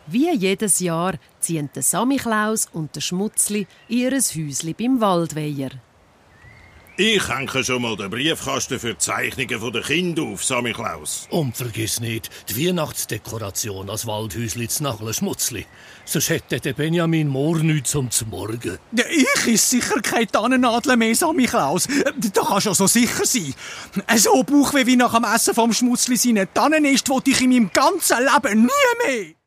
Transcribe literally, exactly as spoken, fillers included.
Wie jedes Jahr ziehen der Samichlaus und der Schmutzli ihr Häusli beim Waldweiher. Ich hänge schon mal den Briefkasten für die Zeichnungen der Kinder auf, Samichlaus. Und vergiss nicht, die Weihnachtsdekoration als Waldhäusli zu Nachle Schmutzli. Sonst hätte der Benjamin morgen nichts zum Morgen. Ich ist sicher keine Tannennadel mehr, Samichlaus. Da kannst du so sicher sein. So Bauchweh wie nach dem Essen vom Schmutzli seine Tannen ist, wollte ich in meinem ganzen Leben nie mehr.